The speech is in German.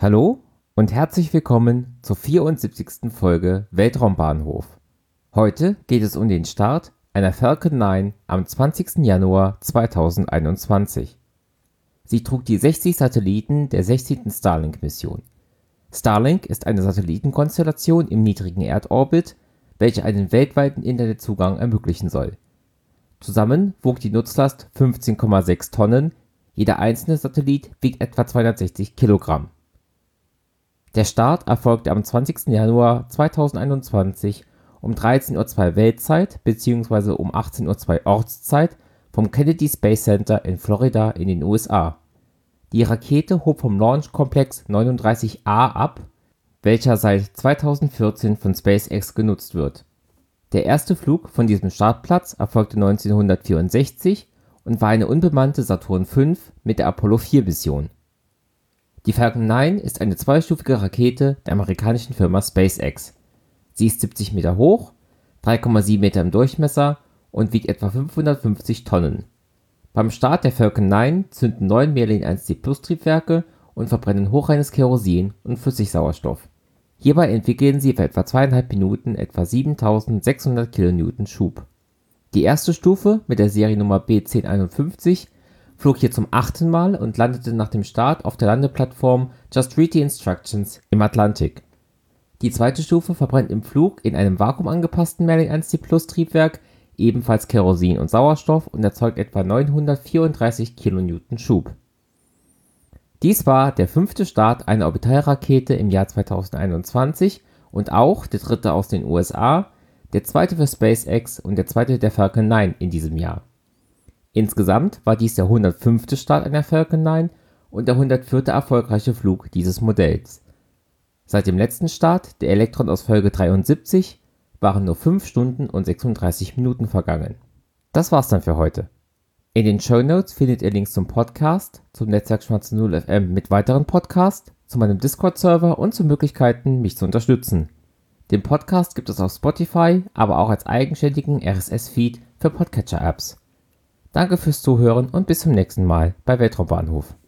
Hallo und herzlich willkommen zur 74. Folge Weltraumbahnhof. Heute geht es um den Start einer Falcon 9 am 20. Januar 2021. Sie trug die 60 Satelliten der 16. Starlink-Mission. Starlink ist eine Satellitenkonstellation im niedrigen Erdorbit, welche einen weltweiten Internetzugang ermöglichen soll. Zusammen wog die Nutzlast 15,6 Tonnen, jeder einzelne Satellit wiegt etwa 260 Kilogramm. Der Start erfolgte am 20. Januar 2021 um 13:02 Uhr Weltzeit bzw. um 18:02 Uhr Ortszeit vom Kennedy Space Center in Florida in den USA. Die Rakete hob vom Launch Complex 39A ab, welcher seit 2014 von SpaceX genutzt wird. Der erste Flug von diesem Startplatz erfolgte 1964 und war eine unbemannte Saturn V mit der Apollo-4-Mission. Die Falcon 9 ist eine zweistufige Rakete der amerikanischen Firma SpaceX. Sie ist 70 Meter hoch, 3,7 Meter im Durchmesser und wiegt etwa 550 Tonnen. Beim Start der Falcon 9 zünden 9 Merlin 1C+ Triebwerke und verbrennen hochreines Kerosin und Flüssigsauerstoff. Hierbei entwickeln sie für etwa 2,5 Minuten etwa 7600 kN Schub. Die erste Stufe mit der Seriennummer B1051 flog hier zum 8. Mal und landete nach dem Start auf der Landeplattform Just Read the Instructions im Atlantik. Die zweite Stufe verbrennt im Flug in einem vakuumangepassten Merlin 1C+ Triebwerk ebenfalls Kerosin und Sauerstoff und erzeugt etwa 934 kN Schub. Dies war der 5. Start einer Orbitalrakete im Jahr 2021 und auch der 3. aus den USA, der 2. für SpaceX und der 2. der Falcon 9 in diesem Jahr. Insgesamt war dies der 105. Start einer Falcon 9 und der 104. erfolgreiche Flug dieses Modells. Seit dem letzten Start, der Electron aus Folge 73, waren nur 5 Stunden und 36 Minuten vergangen. Das war's dann für heute. In den Shownotes findet ihr Links zum Podcast, zum Netzwerk Schwarze Null FM mit weiteren Podcasts, zu meinem Discord-Server und zu Möglichkeiten, mich zu unterstützen. Den Podcast gibt es auf Spotify, aber auch als eigenständigen RSS-Feed für Podcatcher-Apps. Danke fürs Zuhören und bis zum nächsten Mal bei Weltraumbahnhof.